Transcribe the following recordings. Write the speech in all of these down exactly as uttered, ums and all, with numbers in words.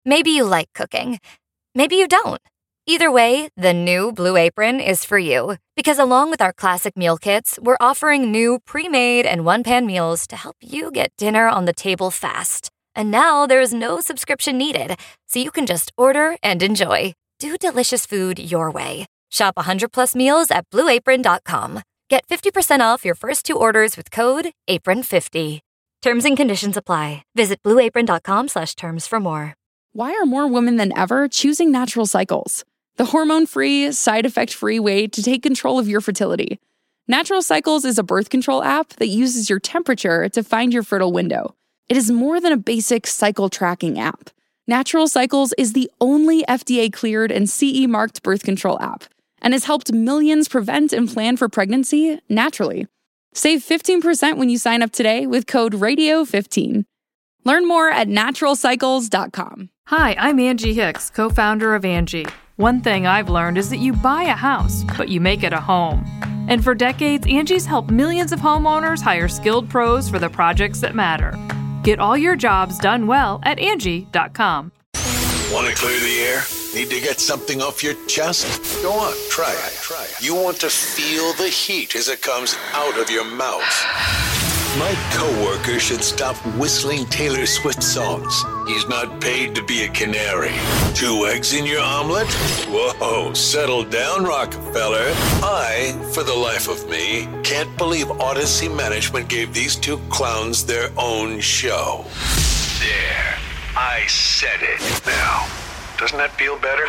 Maybe you like cooking. Maybe you don't. Either way, the new Blue Apron is for you. Because along with our classic meal kits, we're offering new pre-made and one-pan meals to help you get dinner on the table fast. And now there's no subscription needed, so you can just order and enjoy. Do delicious food your way. Shop one hundred plus meals at blue apron dot com. Get fifty percent off your first two orders with code apron fifty. Terms and conditions apply. Visit blue apron dot com slash terms for more. Why are more women than ever choosing Natural Cycles? The hormone-free, side-effect-free way to take control of your fertility. Natural Cycles is a birth control app that uses your temperature to find your fertile window. It is more than a basic cycle tracking app. Natural Cycles is the only F D A-cleared and C E-marked birth control app and has helped millions prevent and plan for pregnancy naturally. Save fifteen percent when you sign up today with code radio fifteen. Learn more at natural cycles dot com. Hi, I'm Angie Hicks, co-founder of Angie. One thing I've learned is that you buy a house, but you make it a home. And for decades, Angie's helped millions of homeowners hire skilled pros for the projects that matter. Get all your jobs done well at Angie dot com. Want to clear the air? Need to get something off your chest? Go on, try it. Try it. You want to feel the heat as it comes out of your mouth. My coworker should stop whistling Taylor Swift songs. He's not paid to be a canary. Two eggs in your omelet? Whoa, settle down, Rockefeller. I, for the life of me, can't believe Odyssey Management gave these two clowns their own show. There, I said it. Now, doesn't that feel better?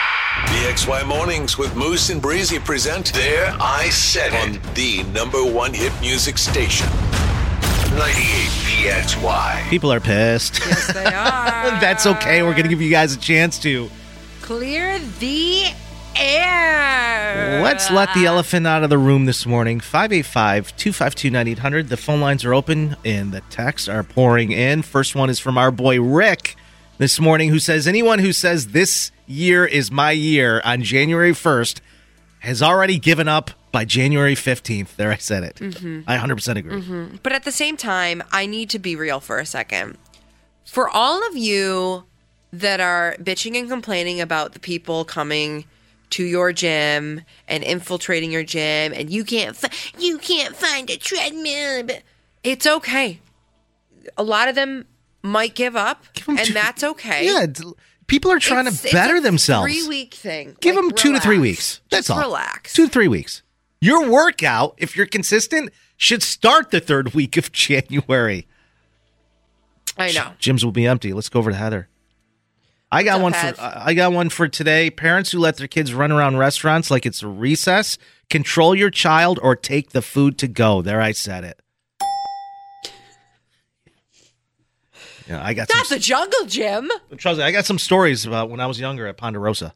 B X Y Mornings with Moose and Breezy present There I Said It on the number one hit music station. ninety-eight P X Y. People are pissed. Yes, they are. That's okay. We're going to give you guys a chance to clear the air. Let's let the elephant out of the room this morning. five eight five, two five two, nine eight hundred. The phone lines are open and the texts are pouring in. First one is from our boy Rick this morning, who says, anyone who says this year is my year on January first has already given up by January fifteenth. There, I said it. Mm-hmm. I one hundred percent agree. Mm-hmm. But at the same time, I need to be real for a second. For all of you that are bitching and complaining about the people coming to your gym and infiltrating your gym, and you can't fi- you can't find a treadmill, but it's okay. A lot of them might give up, give and two, that's okay. Yeah, people are trying it's, to better it's a themselves. Three-week thing. Give like, them two relax. to three weeks. That's Just all. Relax. Two to three weeks. Your workout, if you're consistent, should start the third week of January. I know. Gyms will be empty. Let's go over to Heather. I got one for I got one for today. Parents who let their kids run around restaurants like it's a recess, control your child or take the food to go. There, I said it. Yeah, I got That's some, a jungle gym. Trust me, I got some stories about when I was younger at Ponderosa.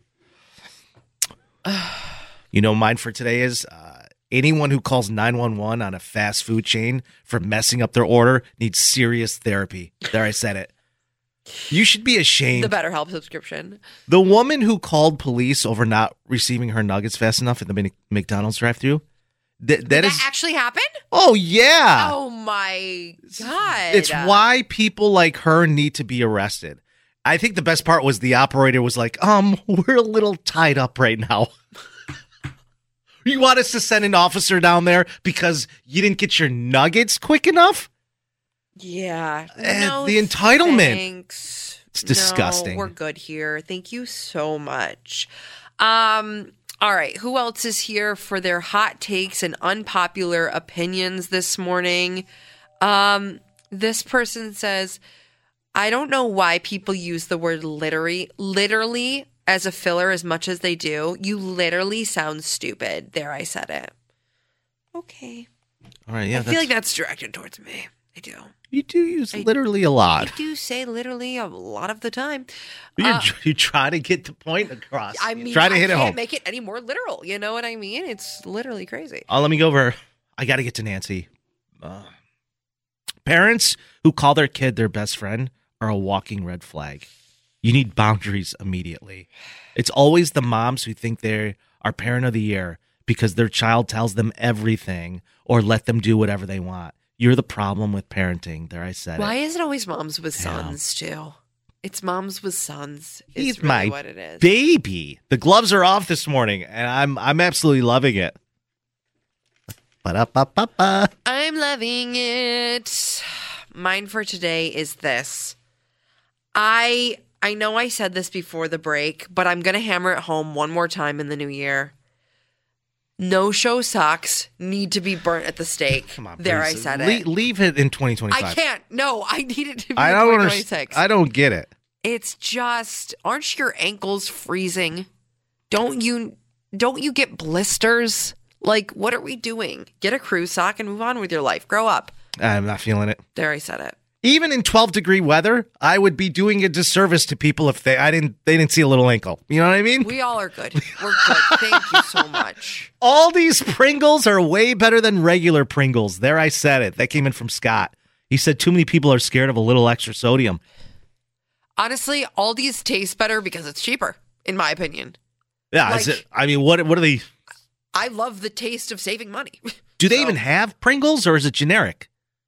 You know, mine for today is uh, anyone who calls nine one one on a fast food chain for messing up their order needs serious therapy. There, I said it. You should be ashamed. The BetterHelp subscription. The woman who called police over not receiving her nuggets fast enough at the McDonald's drive-thru. Th- that Did is, that actually happen? Oh, yeah. Oh, my God. It's why people like her need to be arrested. I think the best part was the operator was like, um, we're a little tied up right now. You want us to send an officer down there because you didn't get your nuggets quick enough? Yeah. Uh, no, the entitlement. Thanks. It's disgusting. No, we're good here. Thank you so much. Um, all right. Who else is here for their hot takes and unpopular opinions this morning? Um, this person says, I don't know why people use the word literally, literally as a filler as much as they do. You literally sound stupid. There, I said it. Okay. All right. Yeah. I feel like that's directed towards me. I do. You do use I, literally a lot. I do say literally a lot of the time. You Uh, you try to get the point across. I mean, try to I hit can't it home. make it any more literal. You know what I mean? It's literally crazy. Oh, let me go over. I got to get to Nancy. Uh, parents who call their kid their best friend are a walking red flag. You need boundaries immediately. It's always the moms who think they are parent of the year because their child tells them everything or let them do whatever they want. You're the problem with parenting. There, I said Why it. is it always moms with sons, too? It's moms with sons. Is He's really my what it is. baby. The gloves are off this morning, and I'm I'm absolutely loving it. Ba-da-ba-ba-ba. I'm loving it. Mine for today is this. I I know I said this before the break, but I'm going to hammer it home one more time in the new year. No-show socks need to be burnt at the stake. Come on, there please. I said Le- it. Leave it in twenty twenty-five. I can't. No, I need it to be I in don't twenty understand. twenty-six. I don't get it. It's just, aren't your ankles freezing? Don't you don't you get blisters? Like, what are we doing? Get a crew sock and move on with your life. Grow up. I'm not feeling it. There, I said it. Even in twelve degree weather, I would be doing a disservice to people if they I didn't they didn't see a little ankle. You know what I mean? We all are good. We're good. Thank you so much. All these Pringles are way better than regular Pringles. There, I said it. That came in from Scott. He said too many people are scared of a little extra sodium. Honestly, Aldi's taste better because it's cheaper, in my opinion. Yeah, is Like- it, I mean, what what are they? I love the taste of saving money. Do they So- even have Pringles, or is it generic?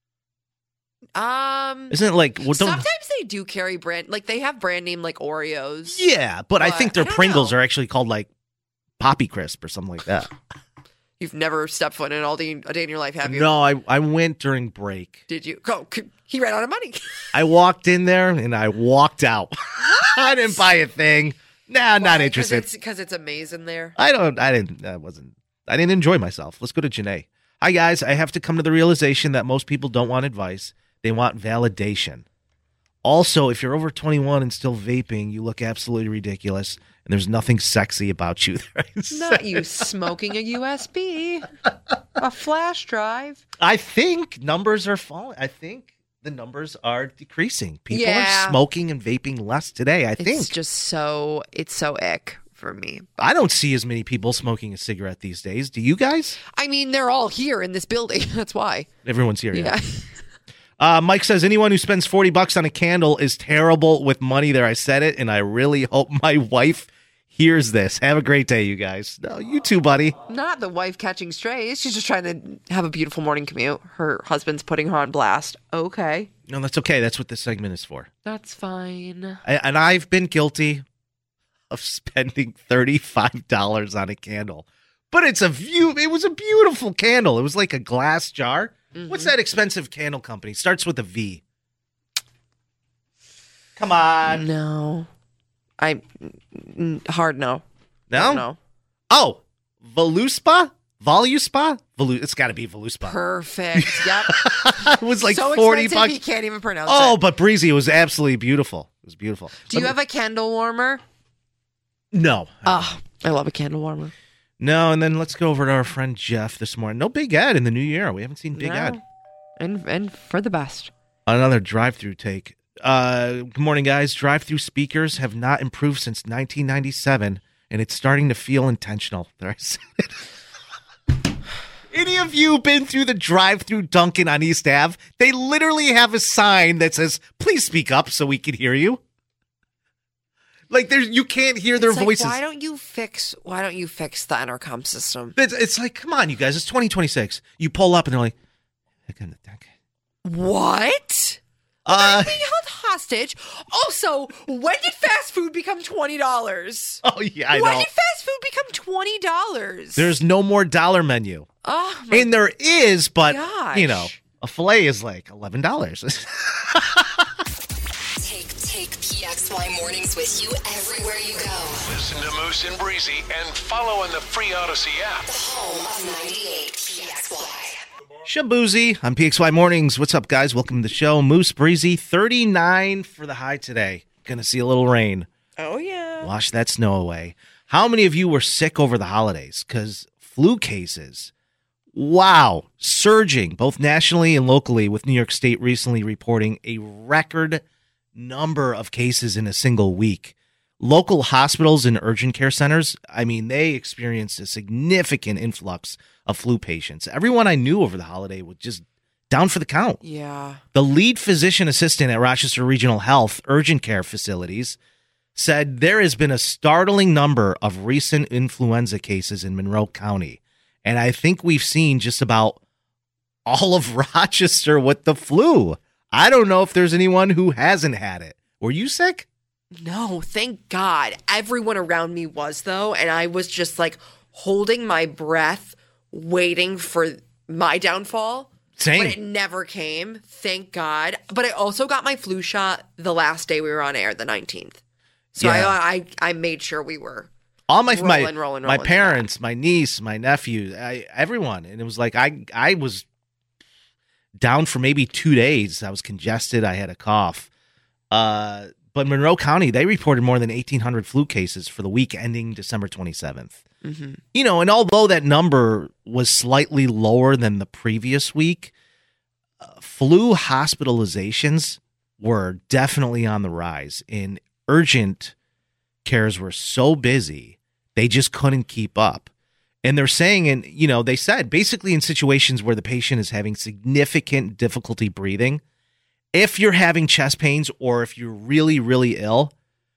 Um, Isn't it like well, don't, sometimes they do carry brand, like they have brand name like Oreos. Yeah, but I But think their I don't Pringles know. are actually called like Poppy Crisp or something like that. You've never stepped foot in an Aldi a day in your life, have you? No, I I went during break. Did you? Go. He ran out of money. I walked in there and I walked out. I didn't buy a thing. Nah, not interested. Because it's amazing there. I don't. I didn't. I wasn't. I didn't enjoy myself. Let's go to Janae. Hi guys. I have to come to the realization that most people don't want advice. They want validation. Also, if you're over twenty-one and still vaping, you look absolutely ridiculous, and there's nothing sexy about you. Not you smoking a U S B, a flash drive. I think numbers are falling. I think the numbers are decreasing. People Yeah. are smoking and vaping less today. I think. It's just so, it's so ick for me. I don't see as many people smoking a cigarette these days. Do you guys? I mean, they're all here in this building. That's why. Everyone's here. Yeah. Yeah. Uh, Mike says anyone who spends forty bucks on a candle is terrible with money. There, I said it, and I really hope my wife hears this. Have a great day, you guys. No, you too, buddy. Not the wife catching strays. She's just trying to have a beautiful morning commute. Her husband's putting her on blast. Okay. No, that's okay. That's what this segment is for. That's fine. I, and I've been guilty of spending thirty-five dollars on a candle, but it's a view. It was a beautiful candle. It was like a glass jar. Mm-hmm. What's that expensive candle company? Starts with a V. Come on. No. I, mm, hard no. No? No. Oh, Voluspa? Voluspa? Volu- it's got to be Voluspa. Perfect. Yep. It was like so forty expensive, he bucks. can't even pronounce Oh, it. but Breezy, it was absolutely beautiful. It was beautiful. Do you have a candle warmer? No. Oh, I love a candle warmer. No, and then let's go over to our friend Jeff this morning. No Big Ed in the new year. We haven't seen Big No. Ed. And and for the best. Another drive-through take. Uh, good morning, guys. Drive-through speakers have not improved since nineteen ninety-seven, and it's starting to feel intentional. There I said it. Any of you been through the drive-through Dunkin' on East Ave? They literally have a sign that says, "Please speak up so we can hear you." Like there's, you can't hear their It's like, voices. why don't you fix? Why don't you fix the intercom system? It's, it's like, come on, you guys. It's twenty twenty-six. You pull up and they're like, What? uh, Being held hostage. Also, when did fast food become twenty dollars? oh yeah, I When know. did fast food become twenty dollars? There's no more dollar menu. Oh my And there is, but gosh. you know, a fillet is like eleven dollars. Take, take P X Y mornings with you everywhere you go. Listen to Moose and Breezy and follow on the free Odyssey app. The home of ninety-eight P X Y. Shaboozy on P X Y Mornings. What's up, guys? Welcome to the show. Moose Breezy, thirty-nine for the high today. Gonna see a little rain. Oh yeah. Wash that snow away. How many of you were sick over the holidays? Because flu cases, wow, surging both nationally and locally, with New York State recently reporting a record number of cases in a single week. Local hospitals and urgent care centers, I mean, they experienced a significant influx of flu patients. Everyone I knew over the holiday was just down for the count. Yeah. The lead physician assistant at Rochester Regional Health Urgent Care Facilities said there has been a startling number of recent influenza cases in Monroe County. And I think we've seen just about all of Rochester with the flu. I don't know if there's anyone who hasn't had it. Were you sick? No, thank God. Everyone around me was, though, and I was just like holding my breath, waiting for my downfall. Same. But it never came, thank God. But I also got my flu shot the last day we were on air, the nineteenth. So Yeah. I, I I made sure we were All my rolling, my rolling, my rolling parents, my niece, my nephew, I, everyone, and it was like I I was down for maybe two days. I was congested. I had a cough. Uh, but Monroe County, they reported more than eighteen hundred flu cases for the week ending December twenty-seventh. Mm-hmm. You know, and although that number was slightly lower than the previous week, uh, flu hospitalizations were definitely on the rise, and urgent cares were so busy, they just couldn't keep up. And they're saying, and you know, they said basically in situations where the patient is having significant difficulty breathing, if you're having chest pains or if you're really, really ill,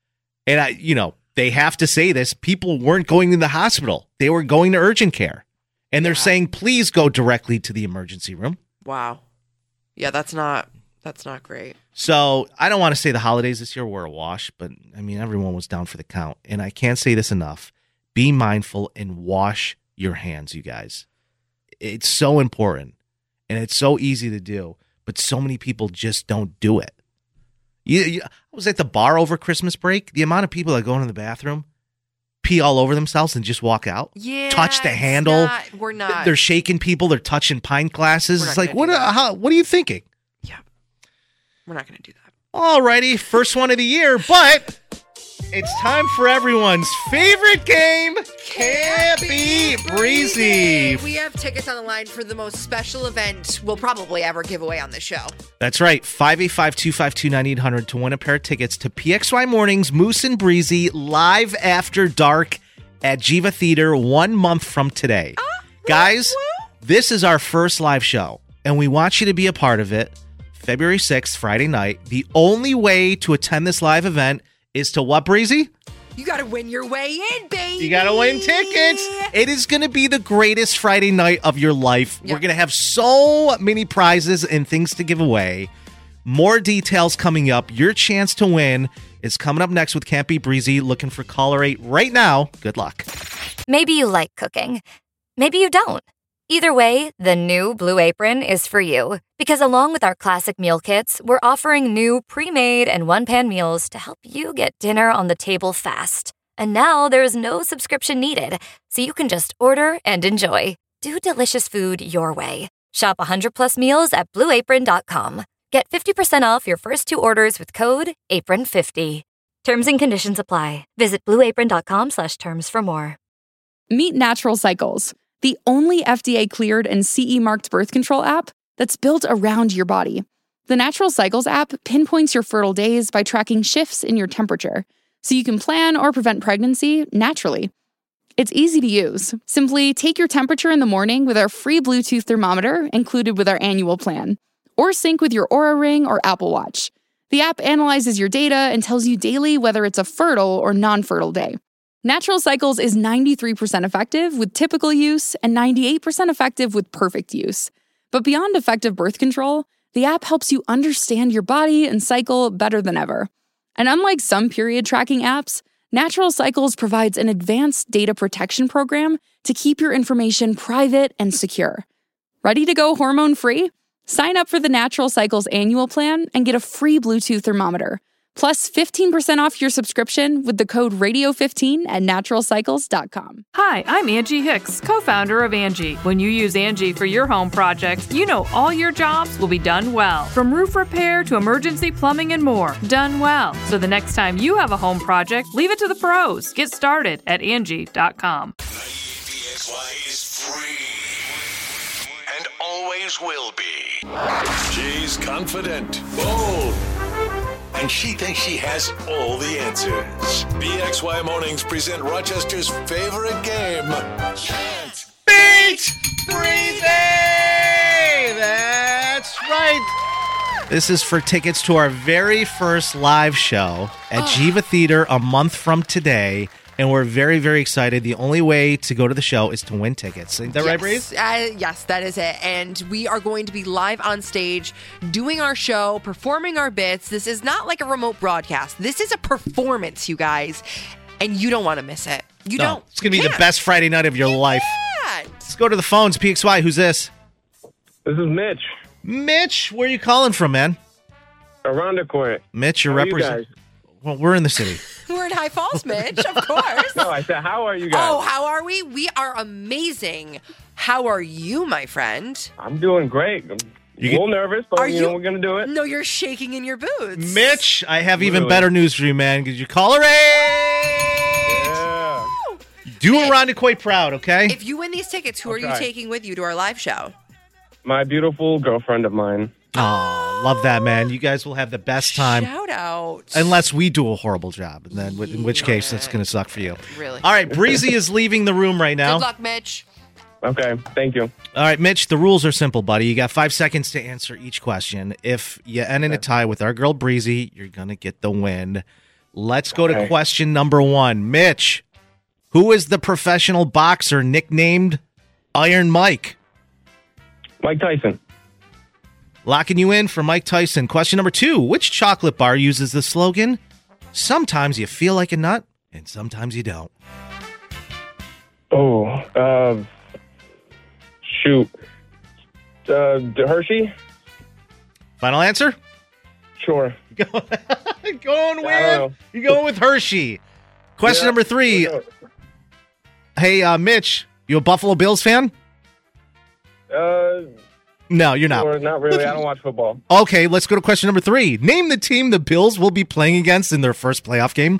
and I, you know, they have to say this, people weren't going to the hospital. They were going to urgent care. And they're Yeah. saying, please go directly to the emergency room. Wow. Yeah, that's not that's not great. So I don't want to say the holidays this year were a wash, but I mean, everyone was down for the count. And I can't say this enough. Be mindful and wash your hands, you guys. It's so important and it's so easy to do, but so many people just don't do it. You, you, I was at the bar over Christmas break. The amount of people that go into the bathroom, pee all over themselves and just walk out. Yeah. Touch the it's handle. not- we're not. They're shaking people. They're touching pint glasses. We're It's not like, gonna what? do uh, that. how, what are you thinking? Yeah. We're not going to do that. Alrighty, first one of the year, but it's time for everyone's favorite game, Can't Be Breezy. We have tickets on the line for the most special event we'll probably ever give away on the show. That's right, five eight five, two five two, nine eight hundred to win a pair of tickets to P X Y Mornings, Moose and Breezy, live after dark at Jiva Theater one month from today. Ah, Guys, this is our first live show, and we want you to be a part of it. February sixth, Friday night. The only way to attend this live event is to what, Breezy? You got to win your way in, baby. You got to win tickets. It is going to be the greatest Friday night of your life. Yeah. We're going to have so many prizes and things to give away. More details coming up. Your chance to win is coming up next with Can't Be Breezy. Looking for caller eight right now. Good luck. Maybe you like cooking. Maybe you don't. Either way, the new Blue Apron is for you. Because along with our classic meal kits, we're offering new pre-made and one-pan meals to help you get dinner on the table fast. And now there's no subscription needed, so you can just order and enjoy. Do delicious food your way. Shop one hundred plus meals at blue apron dot com. Get fifty percent off your first two orders with code apron fifty. Terms and conditions apply. Visit blue apron dot com slash terms for more. Meet Natural Cycles, the only F D A-cleared and C E-marked birth control app that's built around your body. The Natural Cycles app pinpoints your fertile days by tracking shifts in your temperature, so you can plan or prevent pregnancy naturally. It's easy to use. Simply take your temperature in the morning with our free Bluetooth thermometer included with our annual plan, or sync with your Oura Ring or Apple Watch. The app analyzes your data and tells you daily whether it's a fertile or non-fertile day. Natural Cycles is ninety-three percent effective with typical use and ninety-eight percent effective with perfect use. But beyond effective birth control, the app helps you understand your body and cycle better than ever. And unlike some period tracking apps, Natural Cycles provides an advanced data protection program to keep your information private and secure. Ready to go hormone-free? Sign up for the Natural Cycles annual plan and get a free Bluetooth thermometer, plus fifteen percent off your subscription with the code radio fifteen at natural cycles dot com. Hi, I'm Angie Hicks, co-founder of Angie. When you use Angie for your home projects, you know all your jobs will be done well. From roof repair to emergency plumbing and more, done well. So the next time you have a home project, leave it to the pros. Get started at Angie dot com. P X Y is free and always will be. She's confident, bold, and she thinks she has all the answers. P X Y Mornings present Rochester's favorite game, Can't Beat Breezy! That's right. This is for tickets to our very first live show at Jiva Theater a month from today. and we're very, very excited. The only way to go to the show is to win tickets. Isn't that right, Breeze? Uh, yes, that is it. And we are going to be live on stage doing our show, performing our bits. This is not like a remote broadcast. This is a performance, you guys. And you don't want to miss it. You No, don't. It's going to be Can't. the best Friday night of your life. Can't. Let's go to the phones. P X Y, who's this? This is Mitch. Mitch, where are you calling from, man? Irondequoit. Mitch, you're How are you representing. Well, we're in the city. We're in High Falls, Mitch, of course. No, I said, how are you guys? Oh, how are we? We are amazing. How are you, my friend? I'm doing great. I'm You a little get- nervous, but Are you, know you- we're going to do it. No, you're shaking in your boots. Mitch, I have even Really? better news for you, man. Because you call her Yeah. Do Irondequoit proud, okay? If you win these tickets, who are you Okay. taking with you to our live show? My beautiful girlfriend of mine. Oh, love that, man. You guys will have the best time. Shout out. Unless we do a horrible job, and then in which case it's going to suck for you. Really. All right, Breezy is leaving the room right now. Good luck, Mitch. Okay, thank you. All right, Mitch, the rules are simple, buddy. You got five seconds to answer each question. If you end in a tie with our girl Breezy, you're going to get the win. Let's go to Okay. question number one. Mitch, who is the professional boxer nicknamed Iron Mike? Mike Tyson. Locking you in for Mike Tyson. Question number two. Which chocolate bar uses the slogan, sometimes you feel like a nut, and sometimes you don't? Oh, uh, shoot. Uh, Hershey? Final answer? Sure. going I with don't know. you going with Hershey. Question Yeah, number three. we'll go. Hey, uh, Mitch, you a Buffalo Bills fan? Uh, No, you're not. or not really. I don't watch football. Okay, let's go to question number three. Name the team the Bills will be playing against in their first playoff game.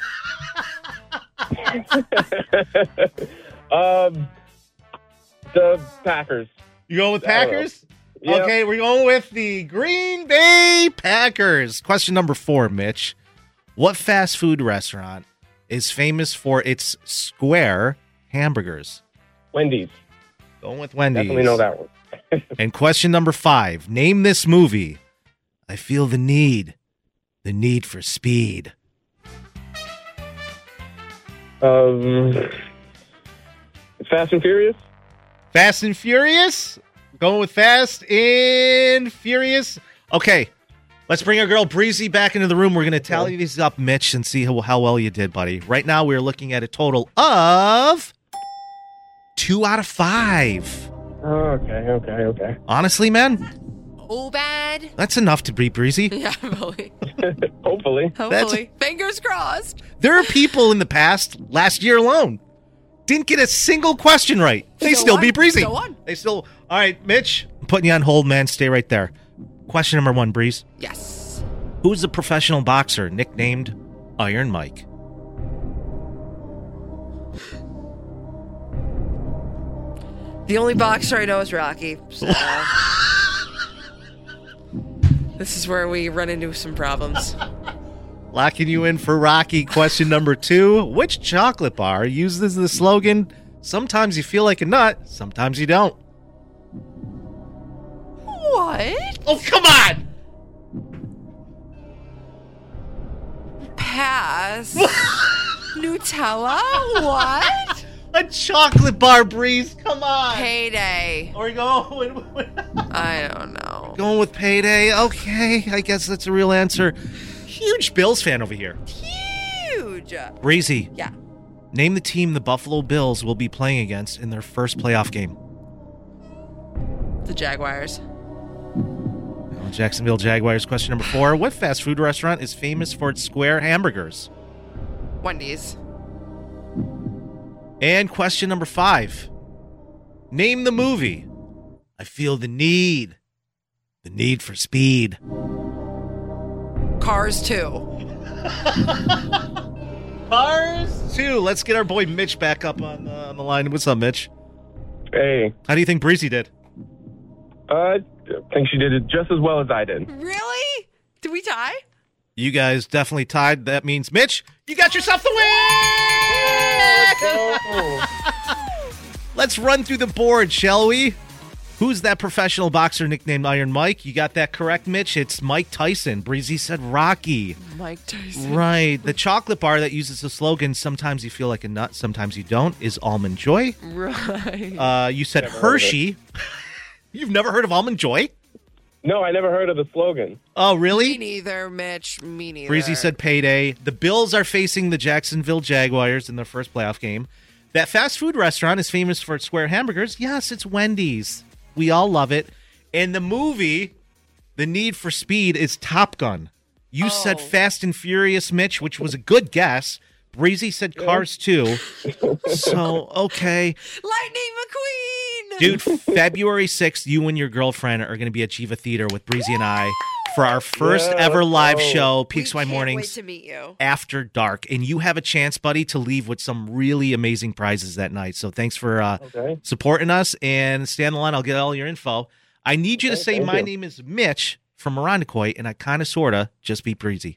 um, the Packers. You going with I don't know. Packers? Yep. Okay, we're going with the Green Bay Packers. Question number four, Mitch. What fast food restaurant is famous for its square hamburgers? Wendy's. Going with Wendy's. Definitely know that one. And question number five. Name this movie. I feel the need. The need for speed. Um, Fast and Furious. Fast and Furious? Going with Fast and Furious. Okay. Let's bring our girl Breezy back into the room. We're going to tally these up, Mitch, and see how, how well you did, buddy. Right now, we're looking at a total of two out of five. Okay, okay, okay. Honestly, man, Oh, bad. that's enough to beat Breezy. Yeah, really. Hopefully. Hopefully. Fingers crossed. There are people in the past, last year alone, didn't get a single question right. They Go still on. beat Breezy. Go on. They still. All right, Mitch, I'm putting you on hold, man. Stay right there. Question number one, Breeze. Yes. Who's the professional boxer nicknamed Iron Mike? The only boxer I know is Rocky. So. This is where we run into some problems. Locking you in for Rocky. Question number two. Which chocolate bar uses the slogan, sometimes you feel like a nut, sometimes you don't? What? Oh, come on! Pass. Nutella? What? A chocolate bar, Breeze. Come on. Payday. Are we going with, I don't know. going with Payday? Okay, I guess that's a real answer. Huge Bills fan over here. Huge. Breezy, Yeah. name the team the Buffalo Bills will be playing against in their first playoff game. The Jaguars. Oh, Jacksonville Jaguars. Question number four. What fast food restaurant is famous for its square hamburgers? Wendy's. And question number five. Name the movie. I feel the need. The need for speed. Cars two. Cars two. Let's get our boy Mitch back up on, uh, on the line. What's up, Mitch? Hey, How do you think Breezy did? uh, I think she did it just as well as I did. Really? Did we tie? You guys definitely tied. That means, Mitch, you got yourself the win! Oh, Let's run through the board, shall we? Who's that professional boxer nicknamed Iron Mike? You got that correct, Mitch. It's Mike Tyson. Breezy said Rocky. Mike Tyson. Right. The chocolate bar that uses the slogan, sometimes you feel like a nut, sometimes you don't, is Almond Joy. Right. Uh, you said Never heard of Hershey. You've never heard of Almond Joy? No, I never heard of the slogan. Oh, Me really? neither, Mitch. Me neither. Breezy said Payday. The Bills are facing the Jacksonville Jaguars in their first playoff game. That fast food restaurant is famous for its square hamburgers. Yes, it's Wendy's. We all love it. And the movie, The Need for Speed, is Top Gun. You Oh. said Fast and Furious, Mitch, which was a good guess. Breezy said Cars two. So, okay. Lightning McQueen. Dude, February sixth, you and your girlfriend are going to be at Jiva Theater with Breezy and I for our first Yeah, ever live let's go. show, We P X Y can't Mornings, wait to meet you. after dark. And you have a chance, buddy, to leave with some really amazing prizes that night. So thanks for uh, Okay. supporting us, and stay on the line. I'll get all your info. I need you to Okay, say, thank my you. name is Mitch from Irondequoit, and I kind of, sort of, just beat Breezy.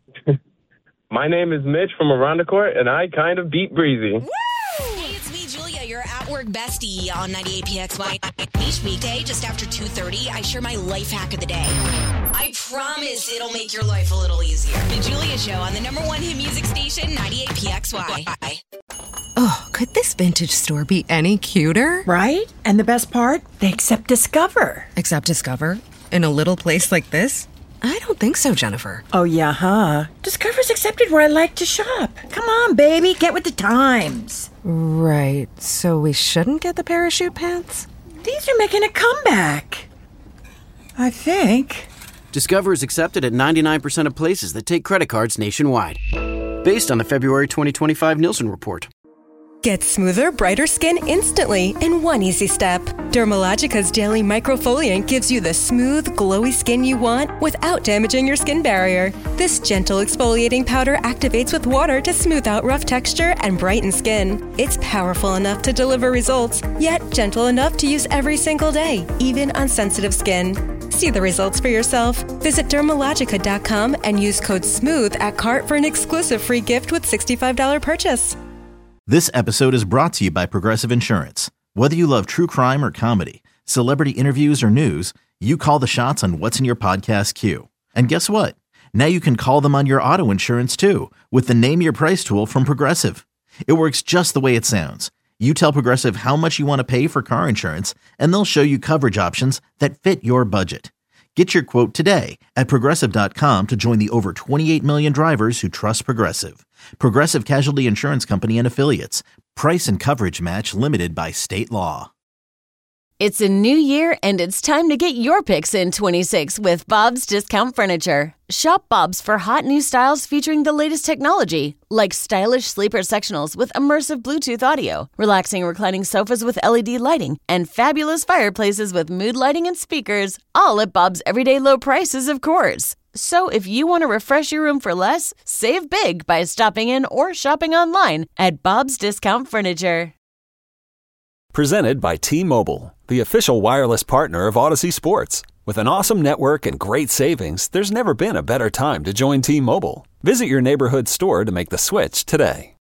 My name is Mitch from Irondequoit, and I kind of beat Breezy. Hey, it's me, Julia, your at-work bestie on ninety-eight P X Y. Each weekday, just after two thirty, I share my life hack of the day. I promise it'll make your life a little easier. The Julia Show on the number one hit music station, ninety-eight P X Y. Oh, could this vintage store be any cuter? Right? And the best part? They accept Discover. Except Discover? In a little place like this? I don't think so, Jennifer. Oh, yeah, huh? Discover's accepted where I like to shop. Come on, baby, get with the times. Right, so we shouldn't get the parachute pants? These are making a comeback. I think. Discover is accepted at ninety-nine percent of places that take credit cards nationwide. Based on the February twenty twenty-five Nielsen report. Get smoother, brighter skin instantly in one easy step. Dermalogica's Daily Microfoliant gives you the smooth, glowy skin you want without damaging your skin barrier. This gentle exfoliating powder activates with water to smooth out rough texture and brighten skin. It's powerful enough to deliver results, yet gentle enough to use every single day, even on sensitive skin. See the results for yourself. Visit Dermalogica dot com and use code SMOOTH at cart for an exclusive free gift with sixty-five dollars purchase. This episode is brought to you by Progressive Insurance. Whether you love true crime or comedy, celebrity interviews or news, you call the shots on what's in your podcast queue. And guess what? Now you can call them on your auto insurance too with the Name Your Price tool from Progressive. It works just the way it sounds. You tell Progressive how much you want to pay for car insurance, and they'll show you coverage options that fit your budget. Get your quote today at Progressive dot com to join the over twenty-eight million drivers who trust Progressive. Progressive Casualty Insurance Company and Affiliates. Price and coverage match limited by state law. It's a new year, and it's time to get your picks in twenty-six with Bob's Discount Furniture. Shop Bob's for hot new styles featuring the latest technology, like stylish sleeper sectionals with immersive Bluetooth audio, relaxing reclining sofas with L E D lighting, and fabulous fireplaces with mood lighting and speakers, all at Bob's everyday low prices, of course. So if you want to refresh your room for less, save big by stopping in or shopping online at Bob's Discount Furniture. Presented by T-Mobile, the official wireless partner of Odyssey Sports. With an awesome network and great savings, there's never been a better time to join T-Mobile. Visit your neighborhood store to make the switch today.